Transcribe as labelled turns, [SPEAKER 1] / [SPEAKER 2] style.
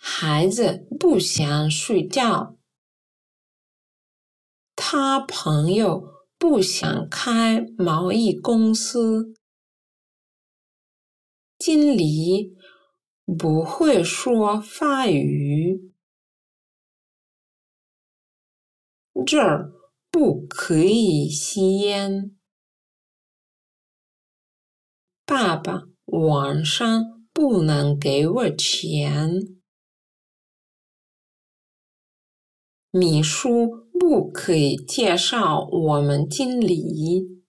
[SPEAKER 1] 孩子不想睡觉。他朋友不想开贸易公司。经理不会说法语。这儿不可以吸烟。爸爸晚上不能给我钱。秘书不可以介绍我们经理。